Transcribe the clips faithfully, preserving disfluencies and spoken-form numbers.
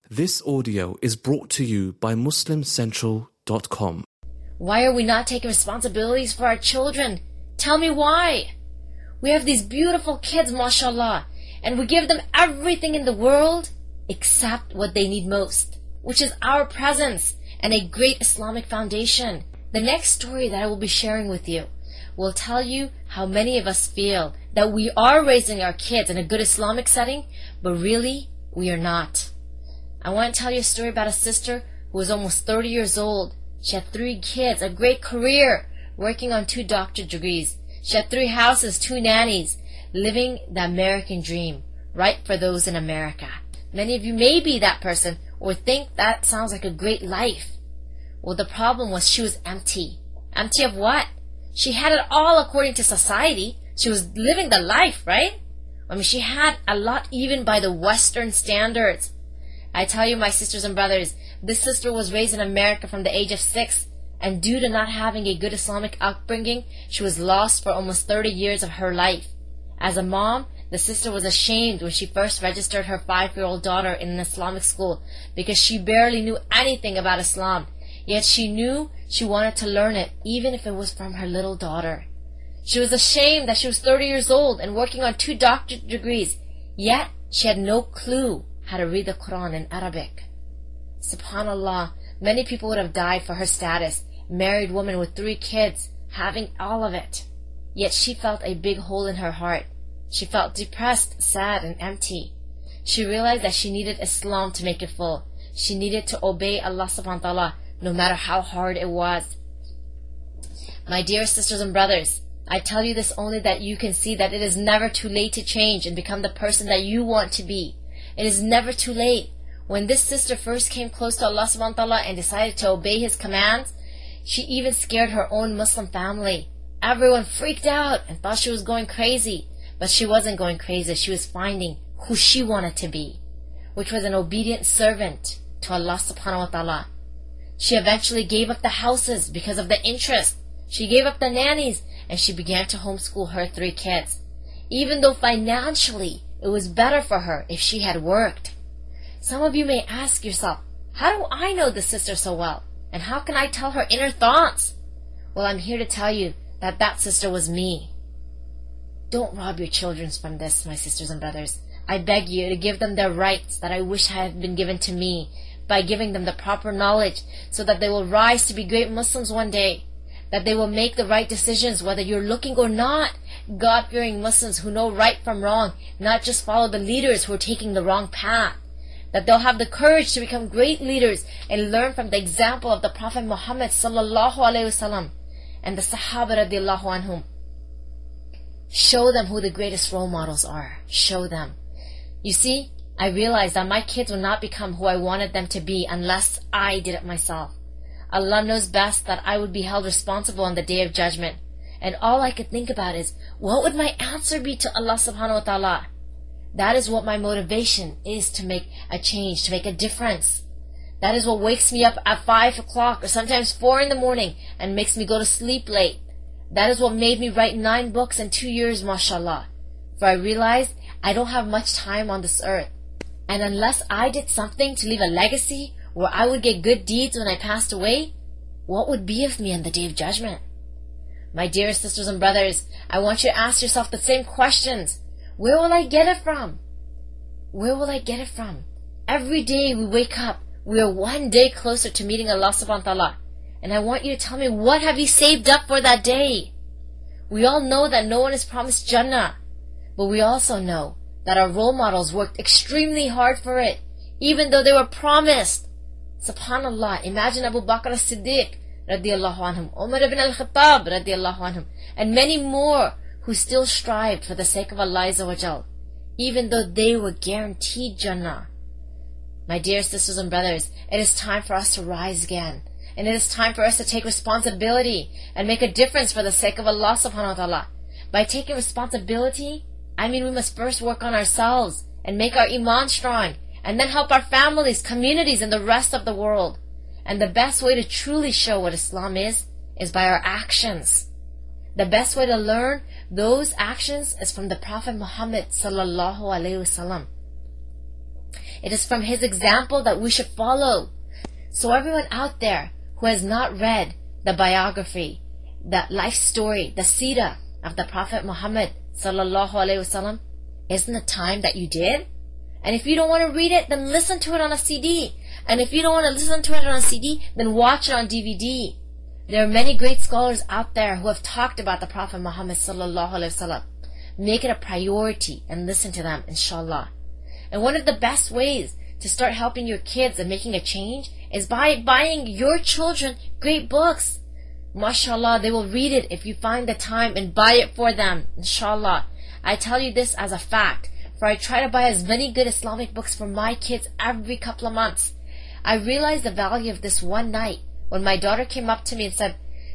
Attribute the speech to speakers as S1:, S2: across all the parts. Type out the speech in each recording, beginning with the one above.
S1: This audio is brought to you by Muslim Central dot com.
S2: Why are we not taking responsibilities for our children? Tell me why. We have these beautiful kids, mashallah, and we give them everything in the world except what they need most, which is our presence and a great Islamic foundation. The next story that I will be sharing with you will tell you how many of us feel that we are raising our kids in a good Islamic setting, but really, we are not. I want to tell you a story about a sister who was almost thirty years old. She had three kids, a great career, working on two doctorate degrees. She had three houses, two nannies, living the American dream, right for those in America. Many of you may be that person or think that sounds like a great life. Well, the problem was she was empty. Empty of what? She had it all according to society. She was living the life, right? I mean, she had a lot even by the Western standards. I tell you, my sisters and brothers, this sister was raised in America from the age of six, and due to not having a good Islamic upbringing, she was lost for almost thirty years of her life. As a mom, the sister was ashamed when she first registered her five-year-old daughter in an Islamic school because she barely knew anything about Islam. Yet she knew she wanted to learn it, even if it was from her little daughter. She was ashamed that she was thirty years old and working on two doctorate degrees, yet she had no clue how to read the Quran in Arabic. SubhanAllah, many people would have died for her status, married woman with three kids, having all of it. Yet she felt a big hole in her heart. She felt depressed, sad, and empty. She realized that she needed Islam to make it full. She needed to obey Allah subhanahu wa ta'ala, no matter how hard it was. My dear sisters and brothers, I tell you this only that you can see that it is never too late to change and become the person that you want to be. It is never too late. When this sister first came close to Allah subhanahu wa ta'ala and decided to obey His commands, she even scared her own Muslim family. Everyone freaked out and thought she was going crazy. But she wasn't going crazy. She was finding who she wanted to be, which was an obedient servant to Allah subhanahu wa ta'ala. She eventually gave up the houses because of the interest. She gave up the nannies and she began to homeschool her three kids. Even though financially it was better for her if she had worked. Some of you may ask yourself, how do I know this sister so well? And how can I tell her inner thoughts? Well, I'm here to tell you that that sister was me. Don't rob your children from this, my sisters and brothers. I beg you to give them their rights that I wish had been given to me, by giving them the proper knowledge so that they will rise to be great Muslims one day, that they will make the right decisions whether you're looking or not, God-fearing Muslims who know right from wrong, not just follow the leaders who are taking the wrong path, that they'll have the courage to become great leaders and learn from the example of the Prophet Muhammad sallallahu alaihi wasallam and the Sahaba radiallahu anhum. Show them who the greatest role models are. Show them. You see, I realized that my kids would not become who I wanted them to be unless I did it myself. Allah knows best that I would be held responsible on the Day of Judgment. And all I could think about is, what would my answer be to Allah subhanahu wa ta'ala? That is what my motivation is, to make a change, to make a difference. That is what wakes me up at five o'clock or sometimes four in the morning and makes me go to sleep late. That is what made me write nine books in two years, mashallah. For I realized I don't have much time on this earth. And unless I did something to leave a legacy where I would get good deeds when I passed away, what would be of me on the Day of Judgment? My dear sisters and brothers, I want you to ask yourself the same questions. Where will I get it from? Where will I get it from? Every day we wake up, we are one day closer to meeting Allah subhanahu wa ta'ala. And I want you to tell me, what have you saved up for that day? We all know that no one is promised Jannah. But we also know that our role models worked extremely hard for it, even though they were promised. SubhanAllah, imagine Abu Bakr as-Siddiq radiallahu anhum, Umar ibn al-Khattab radiallahu anhum, and many more who still strived for the sake of Allah Azza wa Jal, even though they were guaranteed Jannah. My dear sisters and brothers, it is time for us to rise again. And it is time for us to take responsibility and make a difference for the sake of Allah subhanahu wa ta'ala. By taking responsibility, I mean we must first work on ourselves and make our iman strong, and then help our families, communities, and the rest of the world. And the best way to truly show what Islam is, is by our actions. The best way to learn those actions is from the Prophet Muhammad sallallahu alaihi wasallam. It is from his example that we should follow. So everyone out there who has not read the biography, the life story, the seerah of the Prophet Muhammad sallallahu alaihi wasallam, isn't it time that you did? And if you don't want to read it, then listen to it on a C D. And if you don't want to listen to it on a C D, then watch it on D V D. There are many great scholars out there who have talked about the Prophet Muhammad sallallahu alaihi wasallam. Make it a priority and listen to them, inshallah. And one of the best ways to start helping your kids and making a change is by buying your children great books. MashaAllah, they will read it if you find the time and buy it for them, inshallah. I tell you this as a fact, for I try to buy as many good Islamic books for my kids every couple of months. I realized the value of this one night when my daughter came up to me and said,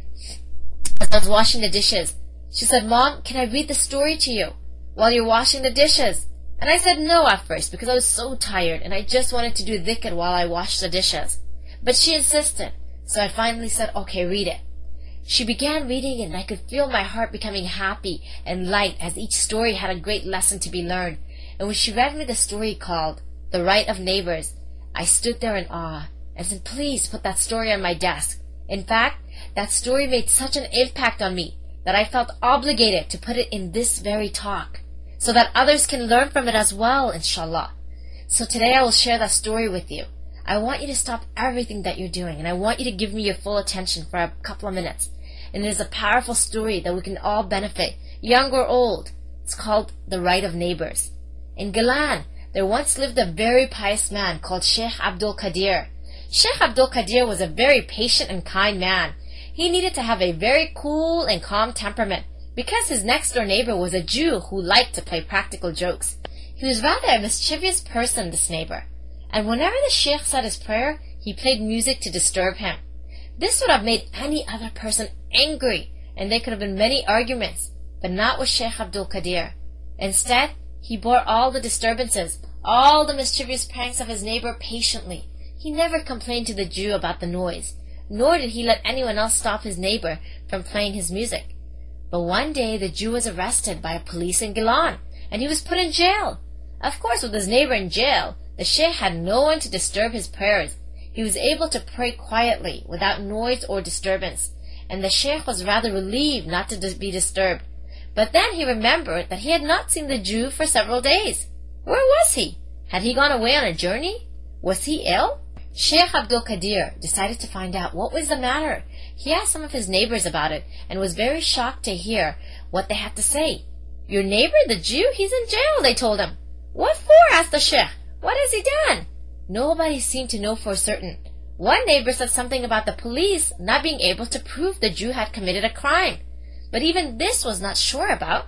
S2: as I was washing the dishes, she said, "Mom, can I read the story to you while you're washing the dishes?" And I said no at first because I was so tired and I just wanted to do dhikr while I washed the dishes. But she insisted, so I finally said, "Okay, read it." She began reading it and I could feel my heart becoming happy and light as each story had a great lesson to be learned. And when she read me the story called The Right of Neighbors, I stood there in awe and said, "Please put that story on my desk." In fact, that story made such an impact on me that I felt obligated to put it in this very talk, so that others can learn from it as well, inshallah. So today I will share that story with you. I want you to stop everything that you're doing, and I want you to give me your full attention for a couple of minutes. And it is a powerful story that we can all benefit, young or old. It's called The Right of Neighbors. In Gilan, there once lived a very pious man called Sheikh Abdul Qadir. Sheikh Abdul Qadir was a very patient and kind man. He needed to have a very cool and calm temperament because his next-door neighbor was a Jew who liked to play practical jokes. He was rather a mischievous person, this neighbor. And whenever the sheikh said his prayer, he played music to disturb him. This would have made any other person angry, and there could have been many arguments, but not with Sheikh Abdul Qadir. Instead, he bore all the disturbances, all the mischievous pranks of his neighbor patiently. He never complained to the Jew about the noise, nor did he let anyone else stop his neighbor from playing his music. But one day the Jew was arrested by police in Gilan, and he was put in jail. Of course, with his neighbor in jail, the sheikh had no one to disturb his prayers. He was able to pray quietly, without noise or disturbance, and the sheikh was rather relieved not to be disturbed. But then he remembered that he had not seen the Jew for several days. Where was he? Had he gone away on a journey? Was he ill? Sheikh Abdul Qadir decided to find out what was the matter. He asked some of his neighbors about it and was very shocked to hear what they had to say. "Your neighbor, the Jew, he's in jail," they told him. "What for?" asked the sheikh. "What has he done?" Nobody seemed to know for certain. One neighbor said something about the police not being able to prove the Jew had committed a crime, but even this was not sure about.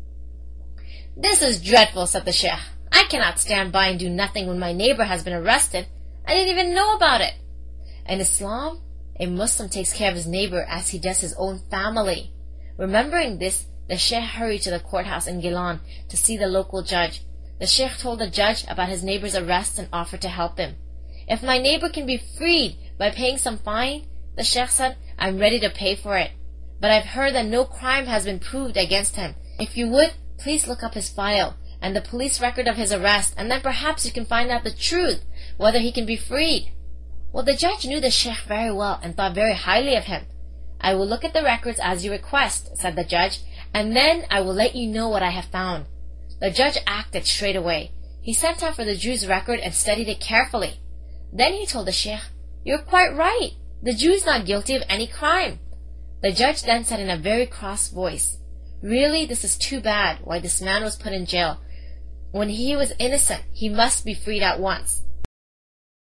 S2: "This is dreadful," said the sheikh. "I cannot stand by and do nothing when my neighbor has been arrested. I didn't even know about it." In Islam, a Muslim takes care of his neighbor as he does his own family. Remembering this, the sheikh hurried to the courthouse in Gilan to see the local judge. The sheikh told the judge about his neighbor's arrest and offered to help him. "If my neighbor can be freed by paying some fine," the sheikh said, "I'm ready to pay for it. But I've heard that no crime has been proved against him. If you would, please look up his file and the police record of his arrest, and then perhaps you can find out the truth, whether he can be freed." Well, the judge knew the sheikh very well and thought very highly of him. "I will look at the records as you request," said the judge, "and then I will let you know what I have found." The judge acted straight away. He sent out for the Jew's record and studied it carefully. Then he told the sheikh, "You're quite right. The Jew is not guilty of any crime." The judge then said in a very cross voice, "Really, this is too bad why this man was put in jail. When he was innocent, he must be freed at once."